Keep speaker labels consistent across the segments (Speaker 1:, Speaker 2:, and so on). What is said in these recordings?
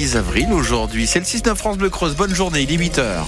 Speaker 1: 10 avril aujourd'hui. C'est le 6-9 France Bleu Creuse. Bonne journée, il est 8h.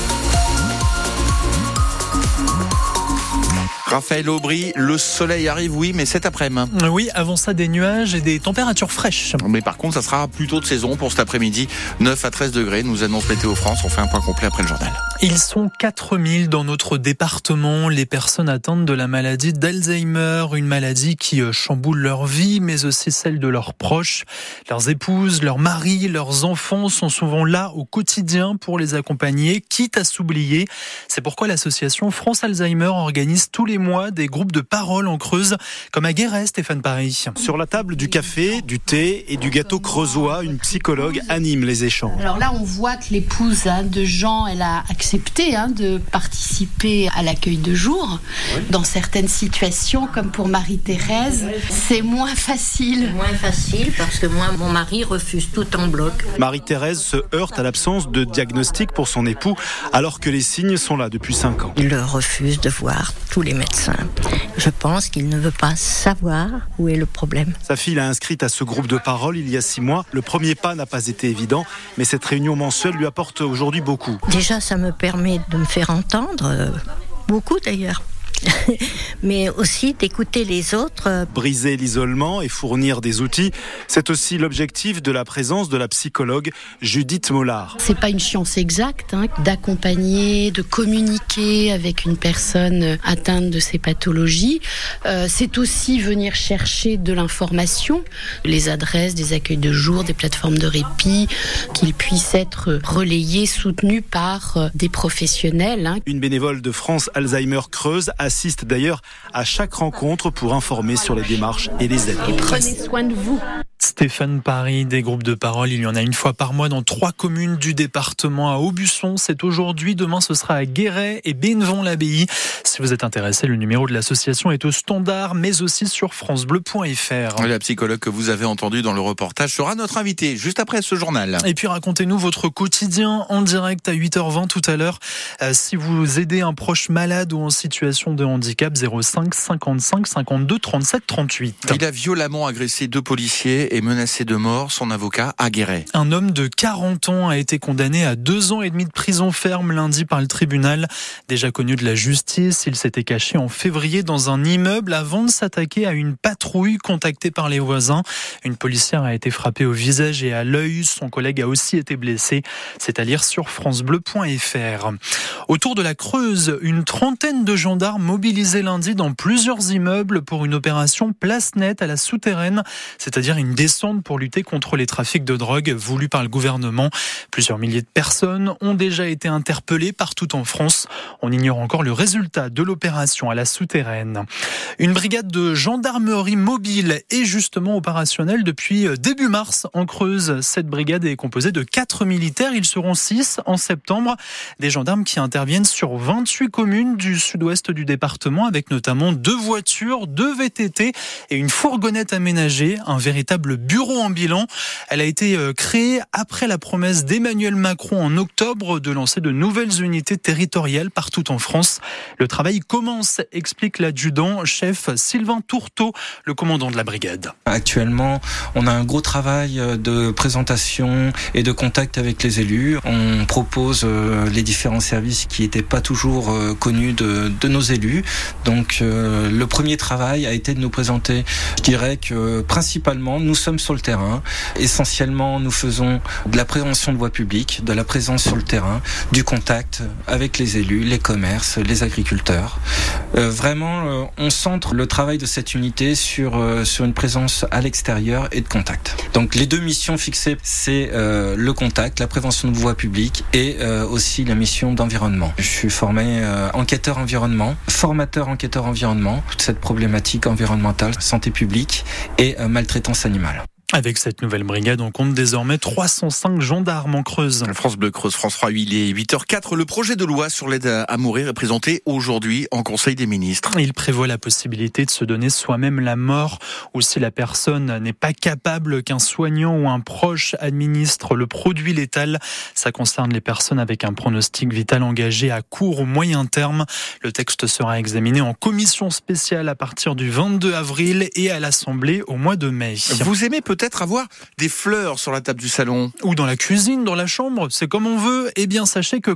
Speaker 1: Raphaël Aubry, le soleil arrive, oui, mais cet après-midi.
Speaker 2: Oui, avant ça, des nuages et des températures fraîches.
Speaker 1: Mais par contre, ça sera plutôt de saison pour cet après-midi. 9 à 13 degrés, nous annonce Météo France. On fait un point complet après le journal.
Speaker 2: Ils sont 4000 dans notre département, les personnes atteintes de la maladie d'Alzheimer, une maladie qui chamboule leur vie, mais aussi celle de leurs proches. Leurs épouses, leurs maris, leurs enfants sont souvent là au quotidien pour les accompagner, quitte à s'oublier. C'est pourquoi l'association France Alzheimer organise tous les mois des groupes de parole en Creuse, comme à Guéret, Stéphane Paris.
Speaker 3: Sur la table du café, du thé et du gâteau creusois, une psychologue anime les échanges.
Speaker 4: Alors là, on voit que l'épouse de Jean, elle a accepté de participer à l'accueil de jour. Dans certaines situations, comme pour Marie-Thérèse, c'est moins facile.
Speaker 5: Moins facile parce que moi, mon mari refuse tout en bloc.
Speaker 3: Marie-Thérèse se heurte à l'absence de diagnostic pour son époux, alors que les signes sont là depuis 5 ans.
Speaker 5: Il refuse de voir tous les médecins. Je pense qu'il ne veut pas savoir où est le problème.
Speaker 3: Sa fille l'a inscrite à ce groupe de parole il y a 6 mois. Le premier pas n'a pas été évident, mais cette réunion mensuelle lui apporte aujourd'hui beaucoup.
Speaker 5: Déjà, ça me permet de me faire entendre, beaucoup d'ailleurs. Mais aussi d'écouter les autres.
Speaker 3: Briser l'isolement et fournir des outils, c'est aussi l'objectif de la présence de la psychologue Judith Mollard.
Speaker 4: C'est pas une science exacte d'accompagner, de communiquer avec une personne atteinte de ces pathologies. C'est aussi venir chercher de l'information, les adresses, des accueils de jour, des plateformes de répit, qu'ils puissent être relayés, soutenus par des professionnels.
Speaker 3: Une bénévole de France Alzheimer Creuse assiste d'ailleurs à chaque rencontre pour informer sur les démarches et les aides.
Speaker 4: Et prenez soin de vous.
Speaker 2: Stéphane Paris, des groupes de parole, il y en a une fois par mois dans 3 communes du département. À Aubusson, c'est aujourd'hui, demain ce sera à Guéret et Bénevent-l'Abbaye. Si vous êtes intéressé, le numéro de l'association est au standard, mais aussi sur francebleu.fr.
Speaker 1: La psychologue que vous avez entendue dans le reportage sera notre invitée juste après ce journal.
Speaker 2: Et puis racontez-nous votre quotidien en direct à 8h20 tout à l'heure. Si vous aidez un proche malade ou en situation de handicap, 05 55 52 37 38.
Speaker 1: Il a violemment agressé 2 policiers et menacé de mort son avocat à Guéret.
Speaker 2: Un homme de 40 ans a été condamné à 2 ans et demi de prison ferme lundi par le tribunal. Déjà connu de la justice, il s'était caché en février dans un immeuble avant de s'attaquer à une patrouille contactée par les voisins. Une policière a été frappée au visage et à l'œil. Son collègue a aussi été blessé. C'est à lire sur francebleu.fr. Autour de la Creuse, une trentaine de gendarmes mobilisés lundi dans plusieurs immeubles pour une opération place nette à la souterraine, c'est-à-dire une descente pour lutter contre les trafics de drogue voulus par le gouvernement. Plusieurs milliers de personnes ont déjà été interpellées partout en France. On ignore encore le résultat de l'opération à la souterraine. Une brigade de gendarmerie mobile est justement opérationnelle depuis début mars en Creuse. Cette brigade est composée de 4 militaires. Ils seront 6 en septembre. Des gendarmes qui interviennent sur 28 communes du sud-ouest du département avec notamment 2 voitures, 2 VTT et une fourgonnette aménagée, un véritable bureau en bilan. Elle a été créée après la promesse d'Emmanuel Macron en octobre de lancer de nouvelles unités territoriales partout en France. Le travail commence, explique l'adjudant-chef Sylvain Tourteau, le commandant de la brigade.
Speaker 6: Actuellement, on a un gros travail de présentation et de contact avec les élus. On propose les différents services qui n'étaient pas toujours connus de nos élus. Donc le premier travail a été de nous présenter. Je dirais que principalement, nous sommes sur le terrain. Essentiellement, nous faisons de la prévention de voie publique, de la présence sur le terrain, du contact avec les élus, les commerces, les agriculteurs. Vraiment, on centre le travail de cette unité sur une présence à l'extérieur et de contact. Donc les 2 missions fixées, c'est le contact, la prévention de voie publique et aussi la mission d'environnement. Je suis formé enquêteur environnement, formateur enquêteur environnement, toute cette problématique environnementale, santé publique et maltraitance animale.
Speaker 2: Avec cette nouvelle brigade, on compte désormais 305 gendarmes en Creuse.
Speaker 1: France Bleu Creuse, France 3, il est 8h04. Le projet de loi sur l'aide à mourir est présenté aujourd'hui en Conseil des ministres.
Speaker 2: Il prévoit la possibilité de se donner soi-même la mort ou si la personne n'est pas capable qu'un soignant ou un proche administre le produit létal. Ça concerne les personnes avec un pronostic vital engagé à court ou moyen terme. Le texte sera examiné en commission spéciale à partir du 22 avril et à l'Assemblée au mois de mai.
Speaker 1: Vous aimez peut-être peut-être avoir des fleurs sur la table du salon.
Speaker 2: Ou dans la cuisine, dans la chambre, c'est comme on veut. Eh bien, sachez que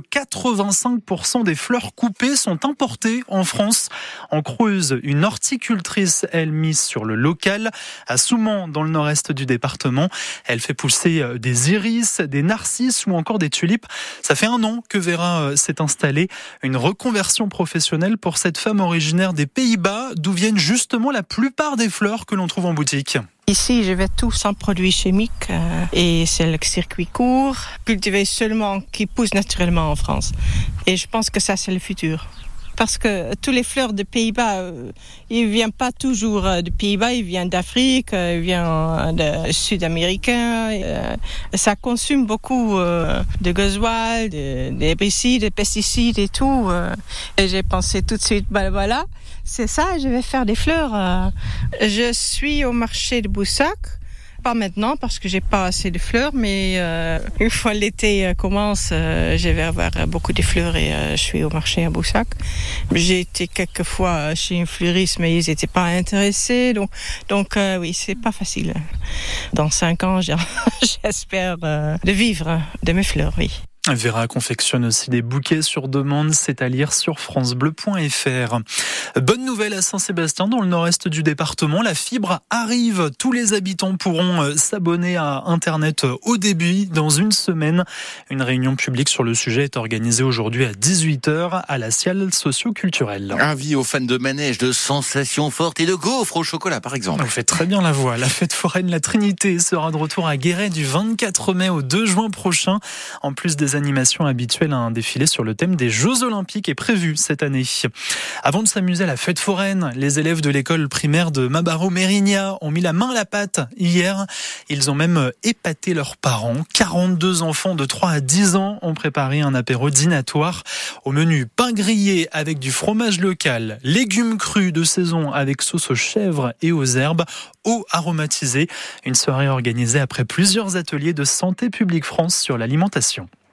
Speaker 2: 85% des fleurs coupées sont importées en France. En Creuse, une horticultrice, elle, mise sur le local, à Soumans, dans le nord-est du département. Elle fait pousser des iris, des narcisses ou encore des tulipes. Ça fait 1 an que Vera s'est installée. Une reconversion professionnelle pour cette femme originaire des Pays-Bas, d'où viennent justement la plupart des fleurs que l'on trouve en boutique.
Speaker 7: Ici, je vais tout sans produits chimiques et c'est le circuit court, cultivé seulement, qui pousse naturellement en France. Et je pense que ça, c'est le futur. Parce que tous les fleurs des Pays-Bas, ils ne viennent pas toujours des Pays-Bas, ils viennent d'Afrique, ils viennent de Sud-Américains. Ça consomme beaucoup de gasoil, d'herbicides, de pesticides et tout. Et j'ai pensé tout de suite, voilà, c'est ça, je vais faire des fleurs. Je suis au marché de Boussac. Pas maintenant parce que j'ai pas assez de fleurs, mais une fois l'été commence, je vais avoir beaucoup de fleurs et je suis au marché à Boussac. J'ai été quelques fois chez une fleuriste, mais ils n'étaient pas intéressés, donc oui, c'est pas facile. Dans 5 ans, j'espère de vivre de mes fleurs, oui.
Speaker 2: Vera confectionne aussi des bouquets sur demande, c'est à lire sur francebleu.fr. Bonne nouvelle à Saint-Sébastien, dans le nord-est du département, la fibre arrive. Tous les habitants pourront s'abonner à Internet haut débit dans 1 semaine. Une réunion publique sur le sujet est organisée aujourd'hui à 18h à la salle socio-culturelle.
Speaker 1: Avis aux fans de manège, de sensations fortes et de gaufres au chocolat, par exemple.
Speaker 2: Vous faites très bien la voix. La fête foraine La Trinité sera de retour à Guéret du 24 mai au 2 juin prochain. En plus des animation habituelle, un défilé sur le thème des Jeux Olympiques est prévu cette année. Avant de s'amuser à la fête foraine, les élèves de l'école primaire de Mabaro-Mérignac ont mis la main à la pâte hier. Ils ont même épaté leurs parents. 42 enfants de 3 à 10 ans ont préparé un apéro dînatoire. Au menu, pain grillé avec du fromage local, légumes crus de saison avec sauce aux chèvres et aux herbes, eau aromatisée. Une soirée organisée après plusieurs ateliers de Santé publique France sur l'alimentation.